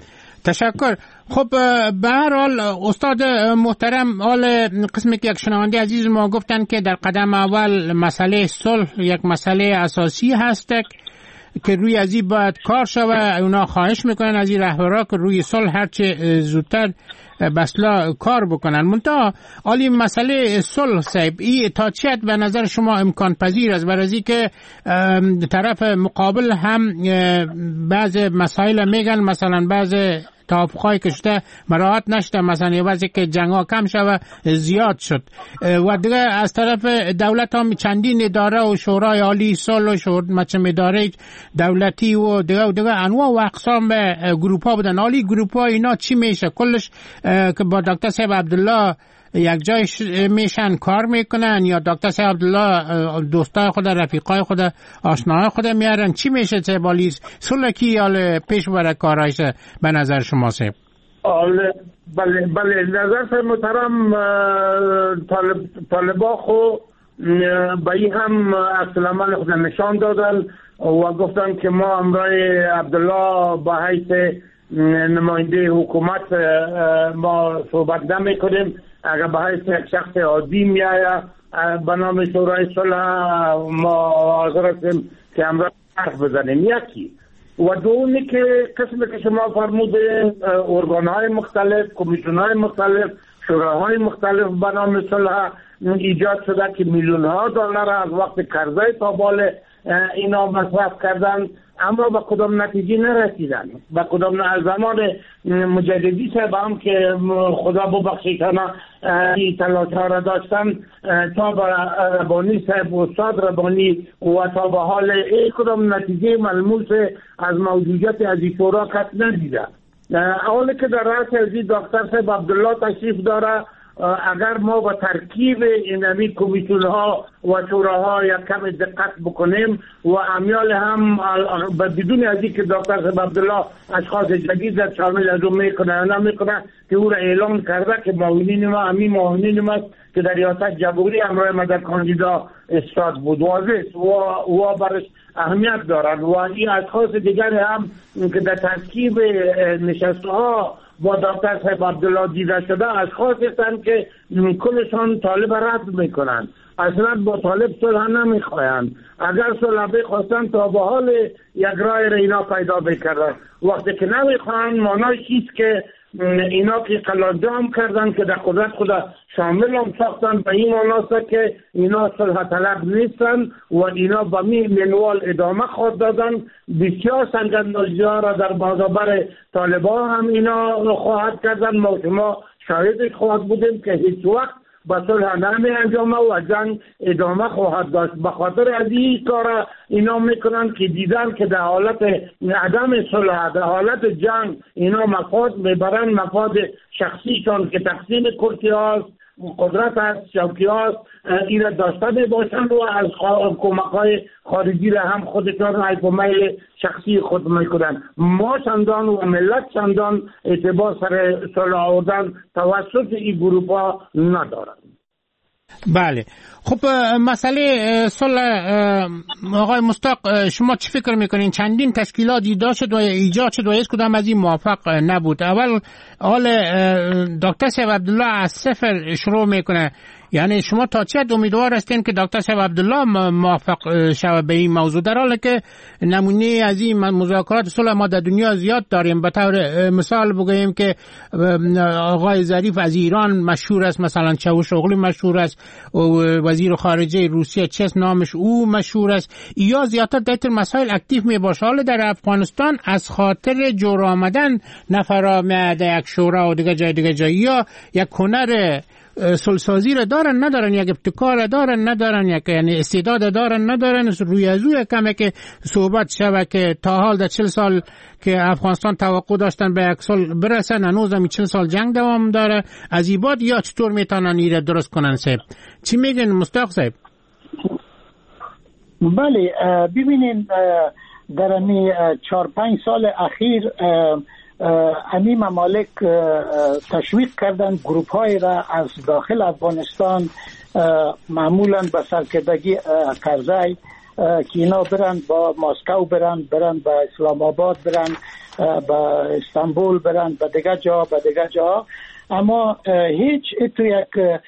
تشکر. خب به هر حال استاد محترم، حال قسمی که یک شنونده عزیز ما گفتن که در قدم اول مسئله صلح یک مسئله اساسی هست که روی از این باید کار شود. اونا خواهش میکنن از این رهبرا که روی صلح هرچه زودتر بسلا کار بکنن. منتها عالی مسئله صلح صاحب این تا چه حد به نظر شما امکان پذیر است؟ برای که طرف مقابل هم بعض مسائل میگن، مثلا بعض توافقای که شده مراعات نشده، مثلا یه وضعی که جنگ ها کم شده زیاد شد و دیگه از طرف دولت هم چندین اداره و شورای عالی صلح و شورای مچم اداره دولتی و دیگه و دیگه انواع و اقسام گروپ ها بودن. عالی گروپ ها اینا چی میشه؟ کلش که با دکتر صاحب عبدالله یک جای میشن کار میکنن یا دکتر صاحب عبدالله دوستای خود، رفیقای خود، آشناهای خود میارن؟ چی میشه چه بالی صلح کی یا پیش بره کارایش به نظر شما صاحب؟ بله بله نظر محترم طالب طالبا خو به این هم اصل عمل خود نشان دادن و گفتن که ما امرای عبدالله با حیث نماینده حکومت ما صحبت نمی کنیم. اگر به حیث یک شخص عادی می آید به نام شورای صلح ما حاضر هستیم که امرای حرف بزنیم. یکی و دومی که قسمی که شما فرمودین ارگان های مختلف، کمیسیون های مختلف، شوراهای مختلف به نام صلح ایجاد شده که میلیون ها دلار از وقت قرضه تا بال اینا مصرف کردن، اما به کدام نتیجه نرسیدن. به کدام از زمان مجددی صاحب هم که خدا ببخشیدن این تلاش ها را داشتن تا به ربانی صاحب استاد ربانی و تا به حال این کدام نتیجه ملموس از موجودیت از این شورا کت ندیده. اولی که در رأس از این دکتر صاحب عبدالله تشریف داره، اگر ما با ترکیب اینمی کمیسیون ها و شوراها یک کم دقت بکنیم و امیال هم بدون از این که دکتر صاحب عبدالله اشخاص جدید را شامل از اون میکنه یا نمیکنه که او را اعلام کرده که معاونین ما همین معاونین ما که در ریاست جمهوری همراه ما در کاندیدا استاد بود واضح و و برش اهمیت دارد و این اشخاص دیگر هم که در ترکیب نشسته ها با دکتر صاحب عبدالله دیده شده اشخاص هستند که کلشان طالب رد میکنند، اصلا با طالب صلح نمیخواهند. اگر صلح بخواستند تا به حال یک راه را اینا پیدا بکردن. وقتی که نمیخواهند معنای چیست که اینا که قلانجام کردن که در قدرت خود شامل هم ساختن به این مناسبت که اینا صلح طلب نیستن و اینا با می منوال ادامه خود دادن. بسیار سنگندازی ها را در برابر طالبان هم اینا خواهد کردن. ما شما شاهدش خواهد بودیم که هیچ وقت با صلح نمی انجامه و جنگ ادامه خواهد داشت. به خاطر از این کار اینا میکنن که دیدن که در حالت عدم صلح، در حالت جنگ اینا مفاد میبرن، مفاد شخصیشان که تقسیم کرسی هاست، قدرت هست، شوکی هاست، این را داشته میباشن و از کمک های خارجی را هم خودشان حیث و میل شخصی خود میکنن. ما چندان و ملت چندان اعتبار سر صلح آوردن توسط این گروپ ها ندارن. بله خب مسئله صلح آقای مصداق شما چی فکر میکنین؟ چندین تشکیلات ایجاد شد و ایجاد شد و هیچ کدام از این موفق نبود. اول حال دکتر صاحب عبدالله از صفر شروع میکنه، یعنی شما تا چه حد امیدوار هستین که دکتر صاحب عبدالله موفق شود به این موضوع، در حالی که نمونه از این مذاکرات صلح ما در دنیا زیاد داریم؟ به طور مثال بگوییم که آقای ظریف از ایران مشهور است، مثلا چاوشوغلی مشهور است و وزیر خارجه روسیه چس نامش او مشهور است. یا زیادتر در مسائل اکتیو می باشه. حالا در افغانستان از خاطر جور آمدن نفرا میاده یک شورا و دیگه جای دیگه جای یا یک هنر صلح‌سازی را دارن ندارن، یک ابتکار دارن ندارن، یک یعنی استعداد دارن ندارن. روی از روی کمه که صحبت شوه که تا حال در چل سال که افغانستان توقع داشتن به یک سال برسن، هنوز هم چل سال جنگ دوام داره. از این بعد یا چطور میتونن این را درست کنن صاحب؟ چی میگن مصداق صاحب؟ بله ببینین در امی چار پنج سال اخیر امی ممالک تشویق کردن گروپ های را از داخل افغانستان معمولا به سرکردگی کرزی که اینا برن با ماسکو برن برن با اسلام آباد برن با استانبول برن با دیگه جا با دیگه جا، اما هیچ تو یک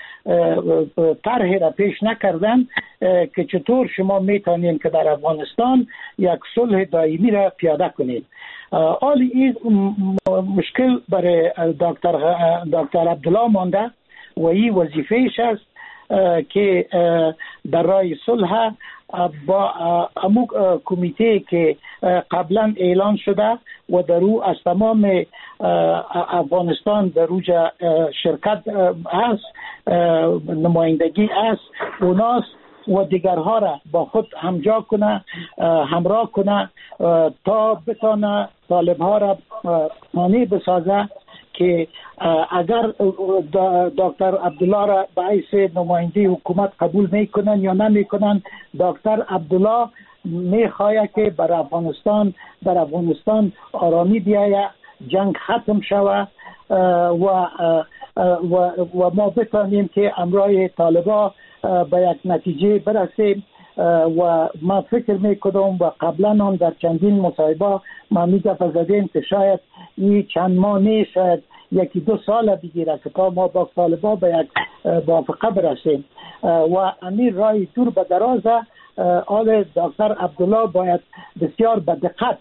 طرحی را پیش نکردن که چطور شما میتونین که در افغانستان یک صلح دائمی را پیاده کنید. حالی این مشکل برای دکتر دکتر عبدالله مانده و این وظیفهش است که در راه صلح با امو کمیته که قبلا اعلان شده و در او از تمام افغانستان در اوجا شرکت است، نمایندگی است، اوناست و دیگرها را با خود همجا کنه، همراه کنه تا بتانه طالبها را مانع بسازه که اگر دکتر عبدالله را به حیث نماینده حکومت قبول میکنن یا نمیکنن، دکتر عبدالله میخواهد که بر افغانستان در افغانستان آرامی بیاید، جنگ ختم شود و و و ما بتانیم که امرای طالبا به یک نتیجه برسیم. و ما فکر میکنم و قبلا هم در چندین مصاحبه ما میگفت زدیم که شاید این چند ماه نه، شاید یکی دو سال بگیره که ما با طالبا به یک موافقه برسیم و امیر رای دور به درازه. آل دکتر عبدالله باید بسیار به دقت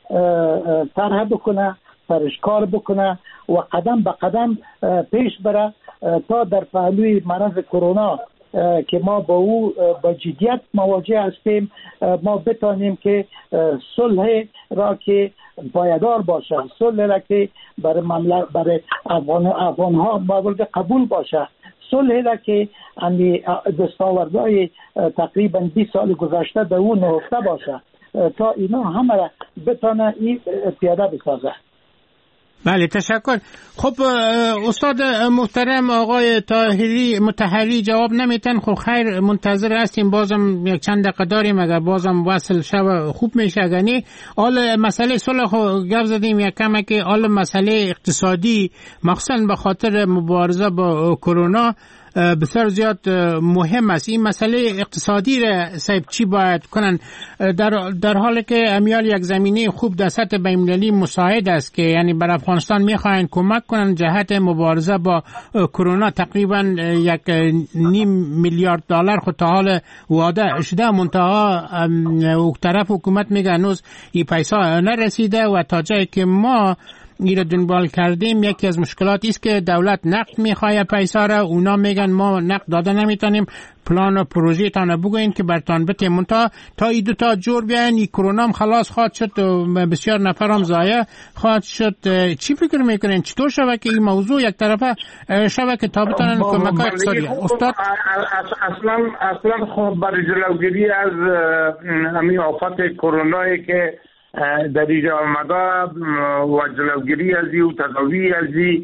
طرح بکنه، سرشکار بکنه و قدم به قدم پیش بره تا در پهلوی مرض کرونا که ما با او با جدیت مواجه هستیم ما بتانیم که صلح را که پایدار باشه، صلح را که برای مملکت برای افغان افغان‌ها مورد قبول باشه، صلح را که امی دستاوردهای تقریبا بیست سال گذشته در اون نهفته باشه تا اینا همه را بتانه این پیاده بسازه. بله تشکر. خب استاد محترم آقای طاهری مطهری جواب نمیتن. خب خیر منتظر هستیم، بازم یک چند دقیقه داریم، اگر بازم وصل شو خوب میشه. اگه حال مسئله صلح گپ زدیم یک کم که حال مسئله اقتصادی مخصوصا به خاطر مبارزه با کرونا بسیار زیاد مهم است. این مسئله اقتصادی را صاحب چی باید کنن در در حالی که امیال یک زمینه خوب در سطح بین‌المللی مساعد است که یعنی بر افغانستان میخواین کمک کنن جهت مبارزه با کرونا؟ تقریبا یک نیم میلیارد دلار خود تا حال وعده شده، منتها او طرف حکومت میگه هنوز این پیسا نرسیده و تا جایی که ما این را دنبال کردیم یکی از مشکلات است که دولت نقد میخواه پیسا را، اونا میگن ما نقد داده نمیتونیم، پلان و پروژه تانه بگوین که برتان بتیم، منتها تا این دوتا جور بیاین این کرونا هم خلاص خواهد شد و بسیار نفر هم ضایع خواهد شد. چی فکر میکنین چطور شود که این موضوع یک طرفه شود که تا بتانن کمک اقتصادی؟ استاد اصلا اصلا خب برای جلوگیری از همین آفت کرونایی که در اینجا آمده و جلوگیری از این و تداوی از این،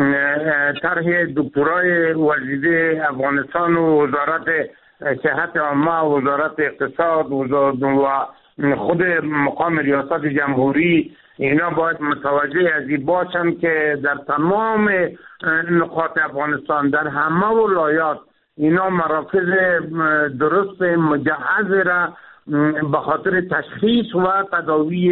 طرح دکترای وزیر افغانستان و وزارت صحت عامه و وزارت اقتصاد و خود مقام ریاست جمهوری اینا باید متوجه از این باشن که در تمام نقاط افغانستان در همه ولایات اینا مراکز درست مجهز را به خاطر تشخیص و تداوی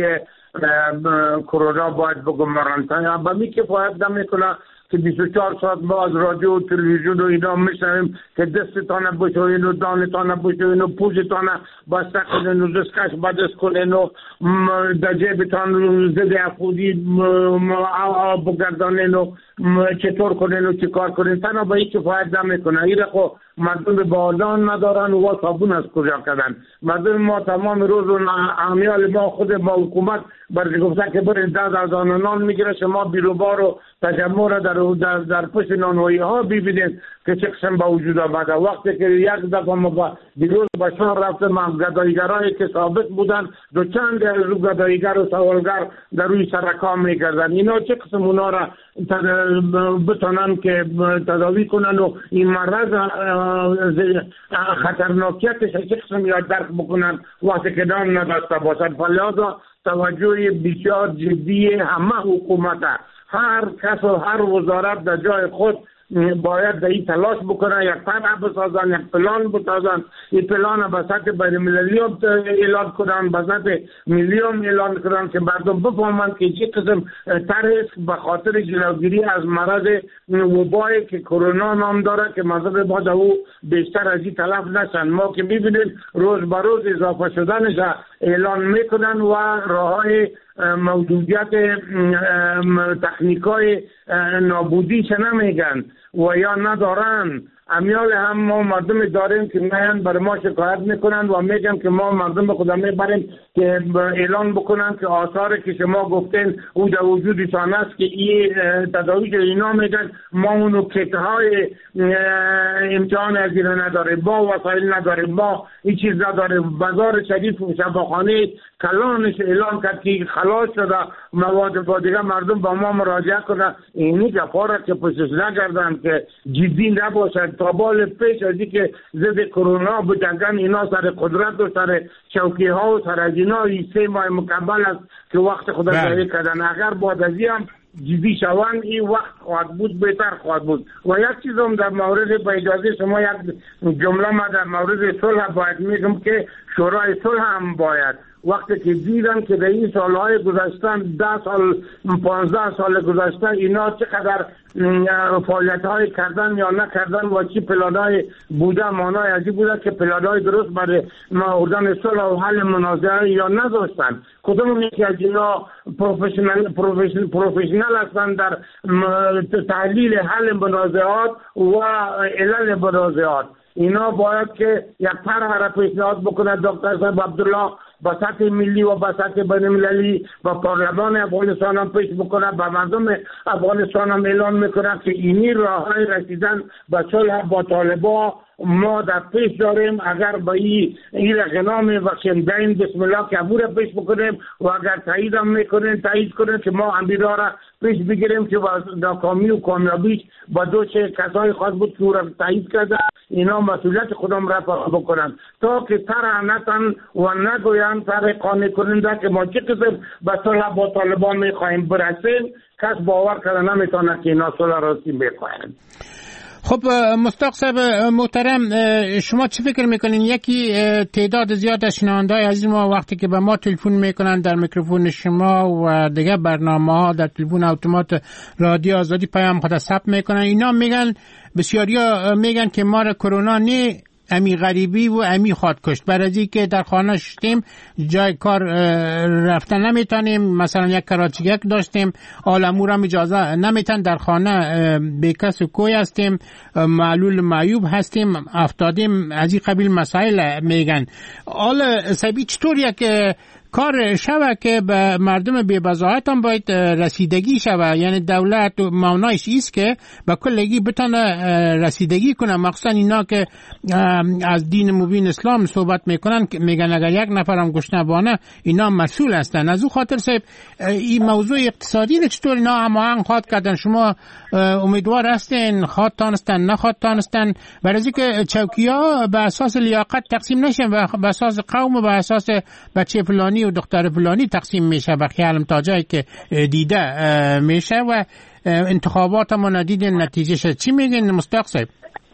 کرونا باید بگمارن. با می که فاید نمیکنه که بیست و چهار ساعت ما از رادیو و تلویزیون و اینا میشنویم که دستتانه بشوین و دانتانه بشوین و پوزتانه بسته کنین و دستکش بدست کنین و در جیبتان ضد افودی بگردانین و چطور کنین و چی کار کنین. تنها با این که فاید نمیکنه. این رخو مردم بالان ندارن و صابون از کجا کردن. مردم ما تمام روز و امیال ما خود با حکومت برای گفته که برین داد از آن نان میگیره، شما بیروبار و تجمع را در, در, در پشت نانوایی ها ببینید که چه قسم با وجود آمده. وقتی که یک دفعه ما با دیروز با شهر رفتم هم گدایگرایی که ثابت بودن دو چند از گدایگر و سوالگر در روی سرکام میکردن. اینا چه قسم اونا را بتونن که تداوی کنن و این مرض خطرناکیتش چه قسم یاد درک بکنن وقتی که دام نداشته باشن. فلذا توجه بسیار جدی همه حکومت، هر کس و هر وزارت در جای خود باید در این تلاش بکنن، یک طرح بسازن، یک پلان بسازن، این پلان به سطح بین‌المللی اعلان کنن، به سطح ملی هم اعلان کنن که مردم بفهمند که چه قسم طرح به خاطر جلوگیری از مرض وبایی که کرونا نام داره که مردم باید او بیشتر از این تلف نشن. ما که میبینیم روز به روز اضافه شدنش اعلان میکنن و راههای موجودیت تکنیکای نابودیش نمیگن و یا ندارن. امیال هم ما مردم داریم که میان برای ما شکایت میکنن و میگن که ما مردم به خدا میبریم که اعلان بکنن که آثار که شما گفتین او در وجودشان است که این تداویش اینا میگن ما اونو کتهای امتحان از این نداریم، با وسایل نداریم، با این چیز نداریم. بازار شریف و شفاخانه کلانش اعلان کرد که خلاص شده مواد با دیگه مردم با ما مراجعه کنن. اینی جفاره که پشتش نگردن که جدی نباشد تا بال پیش از که ضد کرونا بجنگن. اینا سر قدرت و سر چوکی ها و سر از اینا سه ماه مکمل است که وقت خدا ضایع کردن. اگر بعد از این هم جدی شوند این وقت خواهد بود، بهتر خواهد بود. و یک چیز هم در مورد با اجازه شما یک جمله ما در مورد صلح باید میگم که شورای صلح هم باید وقتی که دیدن که در این سالهای گذشتن ده سال پانزده سال گذشتن اینا چقدر فعالیت های کردن یا نکردن و چی پلانای بوده مانای ازی بوده که پلانای درست برای آوردن صلح و حل منازعه یا نداشتن. کدوم یکی از اینا پروفشنال پروفشنال پروفشنال هستن در تحلیل حل منازعات و علل منازعات. اینا باید که یک طرح را پیشنهاد بکنه دکتر صاحب عبدالله با سطح ملی و با سطح بین‌المللی و پارلمان افغانستان هم پیش بکنه، با مردم افغانستان هم اعلان میکنه که اینی راههای رسیدن به صلح با طالبان ما در پیش داریم. اگر با این این غنام وخشندین بسم الله که عبور پیش بکنیم و اگر تایید هم میکنیم تایید کنیم که ما امیرا را پیش بگیریم که با ناکامی و کامیابیش با دو چه کسای خاص بود که او را تایید کرده، اینا مسئولیت خودم را پاک بکنن تا که طرح نتن و نگوین طرح قانع کننده که ما چه قسم به صلح با طالبان میخواهیم برسیم. کس باور کرده نمیتونه که اینا صلح راستی میخواهیم. خب مصداق صاحب محترم، شما چی فکر میکنین؟ یکی تعداد زیاد از شنونده‌های عزیز ما وقتی که به ما تلفن میکنن در میکروفون شما و دیگه برنامه‌ها در تلفن اتومات رادیو آزادی پیام خود ثبت میکنن، اینا میگن بسیاریا میگن که ما را کرونا نه امی غریبی و امی خواهد کشت، برای که در خانه شدیم جای کار رفتن نمیتونیم، مثلا یک کراچیک داشتیم آلمور هم اجازه نمیتن، در خانه بیکس و کوی هستیم، معلول معیوب هستیم، افتادیم، از این قبیل مسائل میگن. حالا سبی چطور یک کار شوه که به مردم بی بضاعت هم باید رسیدگی شوه، یعنی دولت معنایش ایست که به کلگی بتونه رسیدگی کنه، مخصوصا اینا که از دین مبین اسلام صحبت میکنن میگن اگر یک نفرم گشنه بانه اینا مسئول هستن. از او خاطر صاحب این موضوع اقتصادی رو چطور اینا هماهنگ خواهد کردن؟ شما امیدوار هستین خواهد تانستن نخواهد تانستن برای که چوکی ها به اساس لیاقت تقسیم نشن و به اساس قوم و به اساس بچه فلانی و دختر فلانی تقسیم میشه و خیالم تا جایی که دیده میشه و انتخابات ما ندیدین نتیجه شد. چی میگین مصداق صاحب؟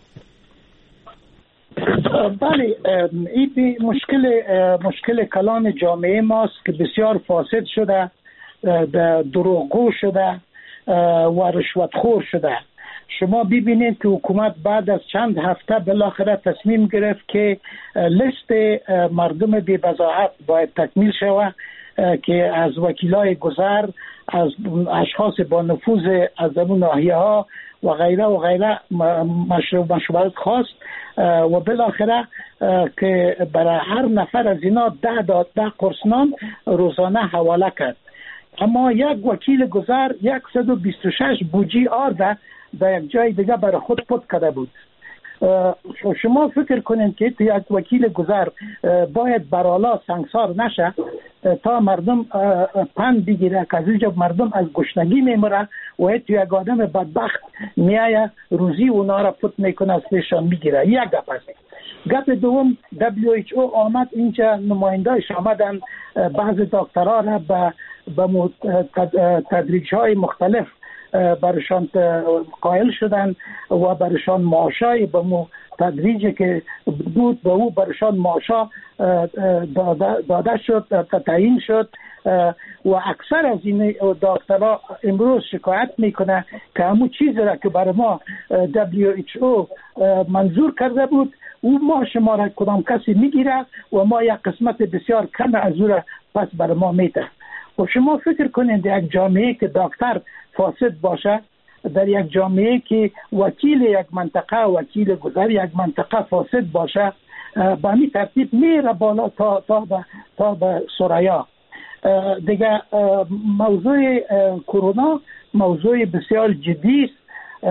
بله، این مشکل مشکل کلان جامعه ماست که بسیار فاسد شده، دروغگو شده و رشوتخور شده. شما ببینید که حکومت بعد از چند هفته بالاخره تصمیم گرفت که لیست مردم بی بضاعت باید تکمیل شود که از وکیلای گذر، از اشخاص با نفوذ از اون ناحیه ها و غیره و غیره مشروعیت خواست و بالاخره که برای هر نفر از اینا ده داد ده قرص نان روزانه حواله کرد. اما یک وکیل گذر صد و بیست و شش بوجی آرد در یک جای دیگه برای خود پد کرده بود. شما فکر کنید که یک وکیل گذر باید برالا سنگسار نشه تا مردم پند بگیره که از اینجا مردم از گشنگی میمره و تو یک آدم بدبخت میایه روزی اونا را پت میکنه از پیشان میگیره. یک گپ است. گپ دوم، دبلیو اچ او آمد اینجا، نماینده‌اش آمدن بعض دکترها را به به تدریج های مختلف برشان قائل شدن و برشان معاشای به مو تدریجی که بود به او برشان معاشا داده, داده شد، تعیین شد و اکثر از این دکترها امروز شکایت میکنه که همون چیزی را که برای ما دبلیو اچ او منظور کرده بود او ما شما را کدام کسی میگیره و ما یک قسمت بسیار کم از او را پس برای ما میده. و شما فکر کنید در یک جامعه که دکتر فاسد باشه، در یک جامعه که وکیل یک منطقه وکیل گذر یک منطقه فاسد باشه، به همین ترتیب میره بالا تا تا به تا به ثریا. دیگه موضوع کرونا موضوع بسیار جدی است.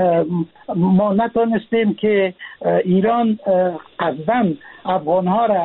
ما نتونستیم که ایران قصداً افغانها را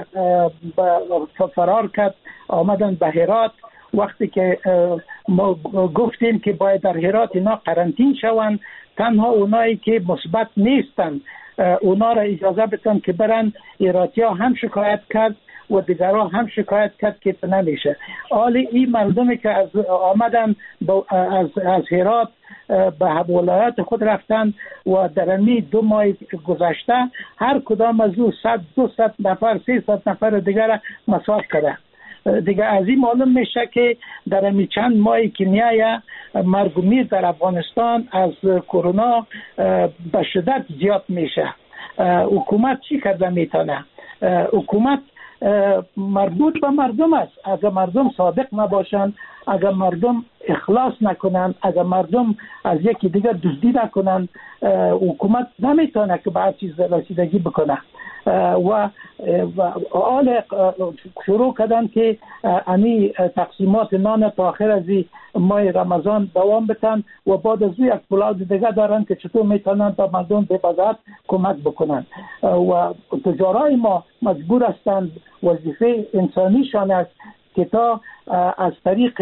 فرار کرد، آمدن به هرات. وقتی که ما گفتیم که باید در هرات اینا قرنطین شوند، تنها اونایی که مثبت نیستن اونا را اجازه بدن که برن. هراتی ها هم شکایت کرد و دیگرها هم شکایت کرد که نمیشه. حال این مردمی که از آمدن از از هرات به ولایات خود رفتن و در امی دو ماه گذشته هر کدام از او صد دو صد نفر سه صد نفر دیگر مصاف کرده. دیگه از این معلوم میشه که در امی چند ماهی که میایه مرگ و میر در افغانستان از کرونا به شدت زیاد میشه. حکومت چی کرده میتونه؟ حکومت مربوط به مردم است. اگر مردم صادق نباشند، اگر مردم اخلاص نکنند، اگر مردم از یکی دیگر دزدی نکنند، حکومت نمیتونه که به هر چیز رسیدگی بکنه. و حال شروع کردن که امی تقسیمات نان تا آخر از ماه رمضان دوام بتن و بعد از یک پلان دیگه دارن که چطور میتونن تا مردم به بازار کمک بکنن. و تجارای ما مجبور هستند، وظیفه انسانیشان است که تا از طریق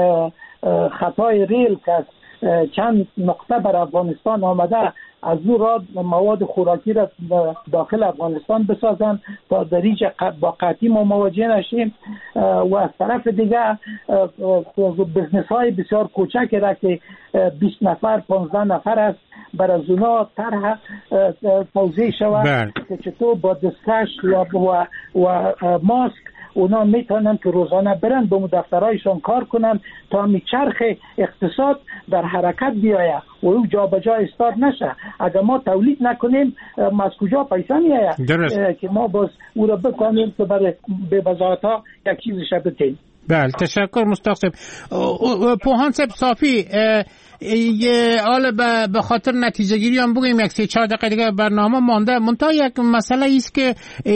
خطای ریل که چند نقطه بر افغانستان آمده از او را مواد خوراکی را داخل افغانستان بسازند تا در اینجا با قحطی ما مواجه نشیم. و از طرف دیگه بزنس های بسیار کوچک را که بیست نفر پانزده نفر است بر از اونا طرح توضیح شود که چطور با دستکش و, و, و ماسک اونا میتونن که روزانه برن به دفترهایشان کار کنن تا میچرخ اقتصاد در حرکت بیایه و او جا به جا استاد نشه. اگر ما تولید نکنیم ما از کجا پیسه میایه که ما باز او را بکنیم که برای به وزارت ها یک چیزش بدهیم. بله تشکر مصطفی صاحب. پوهان صاحب صافی یه حالا به خاطر نتیجه گیری هم بگیم یک سه چهار دقیقه دیگه برنامه مانده. منتها یک مسئله ایست که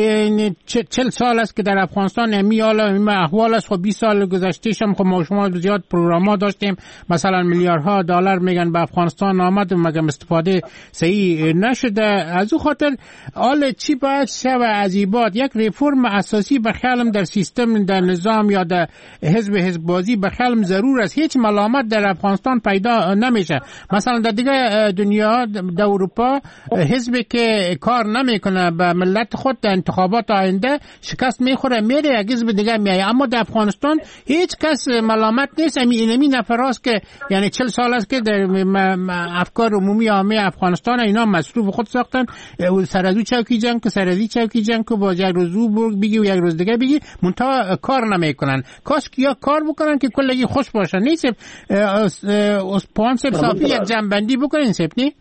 چل سال است که در افغانستان امی حالا امی احوال است. خب بیست سال گذشتهش هم خب ما شما زیاد پروگرام ها داشتیم، مثلا میلیاردها دلار میگن به افغانستان آمد مگر استفاده صحیح نشده. از او خاطر حالا چی باید شود از این بعد؟ یک ریفرم اساسی به خیالم در سیستم در نظام یا در حزب حزب بازی به خیالم ضرور است. هیچ ملامت در افغانستان پیدا نمیشه. مثلا در دیگه دنیا در اروپا حزبی که کار نمیکنه به ملت خود در انتخابات آینده شکست میخوره میره یک حزب دیگه میایه. اما در افغانستان هیچ کس ملامت نیست. امی اینمی نفراست که یعنی چل سال است که در افکار عمومی عامه افغانستان اینا مصروف خود ساختن. سرازو چوکی جنگ که سرازی چوکی جنگ که با یک روزو بگی و یک روز دیگه بگی منتها کار نمیکنن. کاش که یا کار بکنن که کلگی خوش باشن. نیست پوان سب صافی یک جنبندی بکنین سپنی؟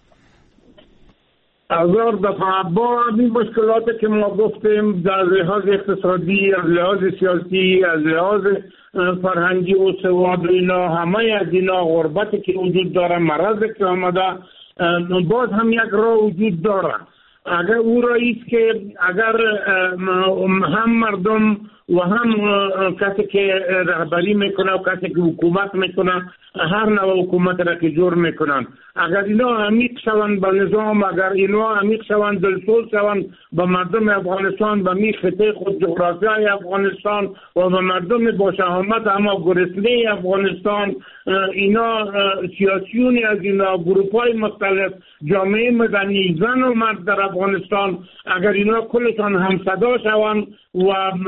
اگر دفعه با این مشکلاتی که ما گفتیم در لحاظ اقتصادی، از لحاظ سیاسی، از لحاظ فرهنگی و سواد اینا، همه از اینا غربتی که وجود داره، مرضی که آمده، باز هم یک راه وجود داره. اگر او راییست که اگر هم مردم و هم کسی که رهبری میکنه و کسی که حکومت میکنه هر نوع حکومت را که جور میکنن، اگر اینا عمیق شوند به نظام، اگر اینا عمیق شوند دلسوز شوند به مردم افغانستان، به می خطه خود جغرافیای افغانستان و به مردم با شهامت اما گرسنه افغانستان، اینا سیاسیونی از اینا، گروپای مختلف، جامعه مدنی، زن و مرد در افغانستان، اگر اینا کلشان همصدا شوند و دست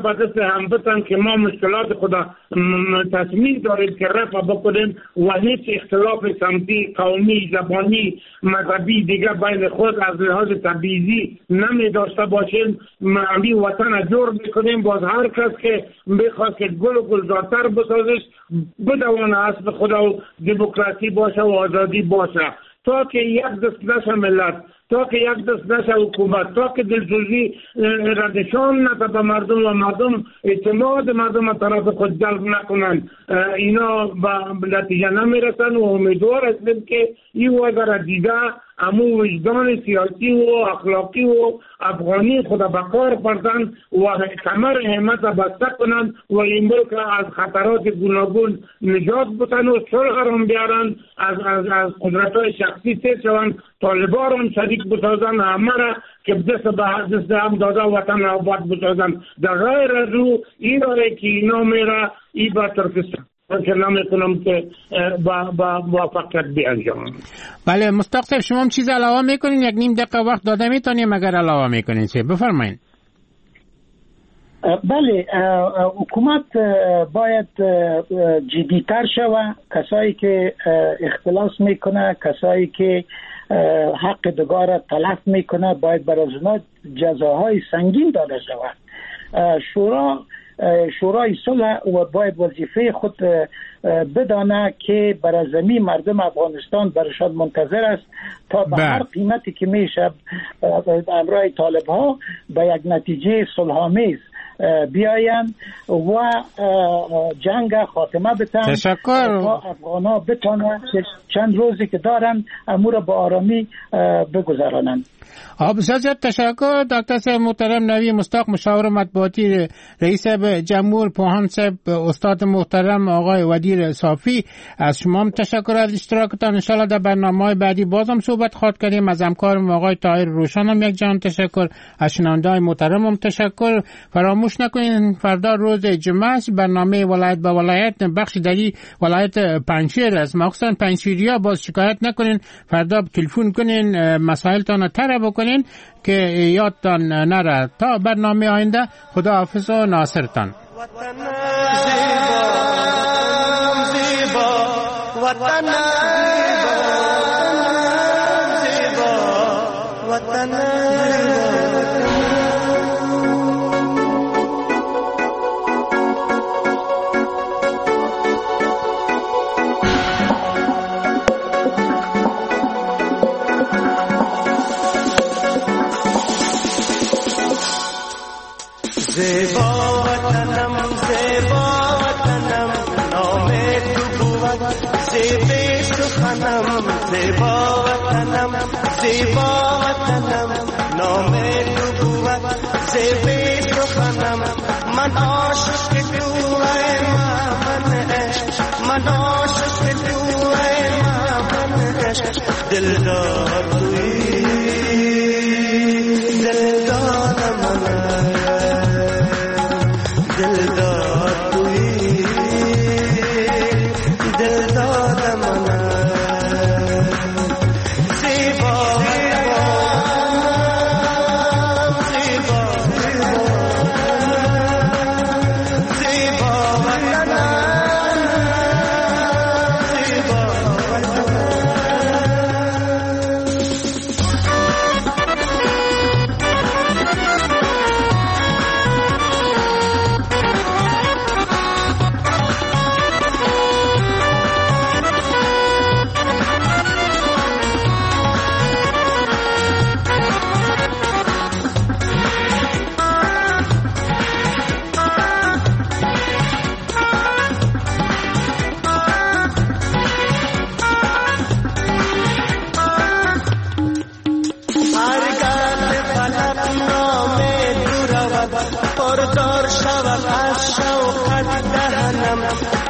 به دست هم بتن که ما مشکلات خدا تصمیم داریم که رفع بکنیم و هیچ اختلاف سمتی، قومی، زبانی، مذهبی دیگه بین خود از لحاظ تبعیضی نمی داشته باشیم. امی وطن جور بکنیم. باز هر کس که بخواد که گل و گلزارتر بسازش بدوانه حسب خدا و دموکراسی باشه و آزادی باشه، تا که یک دست نشه ملت، تا که یک دست نشه حکومت، تا که دلسوزی را نشان نده به مردم و مردم اعتماد مردم طرف خود جلب نکنن، اینا به نتیجه نمیرسن. و امیدوار هستیم که این وضع دیگه امو وجدان سیاسی و اخلاقی و افغانی خود بکار بردن و کمر همت بسته کنن و این ملک از خطرات گوناگون نجات بتن و صلح را بیارن، از از از قدرت‌های شخصی تیر شوند، طالبان را شریک بسازن، همه را که دست به دست هم داده وطن را آباد بسازن. در راه رو این راه که اینا میره ای با ترکستان که نمیکنم که با با موفقیت بیانجام. بله مصداق صاحب، شما هم چیز علاوه میکنین؟ یک نیم دقیقه وقت داده میتونیم اگر علاوه میکنین چه بفرمایید. بله، حکومت باید جدیتر شود. کسایی که اختلاس میکنه، کسایی که حق دگار تلف میکنه باید برای اونا جزاهای سنگین داده شود. شورا شورای صلح و باید وظیفه خود بدانه که برای زمین مردم افغانستان برشان منتظر است تا به هر قیمتی که میشه امرای طالب ها به یک نتیجه صلح‌آمیز بیاین و جنگ خاتمه بدن. تشکر. تا افغان ها بتانن چند روزی که دارن امور با آرامی بگذرانند. بسیار زیاد تشکر دکتر صاحب محترم نوی مصداق، مشاور مطبوعاتی رئیس جمهور، پوهان صاحب، استاد محترم آقای ودیر صافی، از شما هم تشکر از اشتراکتان. انشالله در برنامه‌های بعدی بازم صحبت خواهد کردیم. از همکارم آقای طاهر روشن هم یک جان تشکر. از شنونده‌های محترم هم تشکر. فراموش نکنید فردا روز جمعه است، برنامه ولایت به ولایت بخش دری ولایت پنجشیر است. مخصوصا پنجشیریا باز شکایت نکنین، فردا تلفن کنین، مسائلتان طرح بکنین که یادتان نره. تا برنامه آینده، خدا حافظ و ناصرتان. وطن زیبا، وطن زیبا، وطن زیبا وطنم، زیبا وطنم، نام تو بود زیبا سخنم. زیبا وطنم، زیبا وطنم، نام تو بود زیبا سخنم. من عاشق تو ای من عشق، من عاشق تو ای من عشق. دلدار توی، دلدار من، دلدار توی، دلدار من. زیبا زیبا زیبا زیبا وطنم، زیبا پردار شود از شوقت دهنم.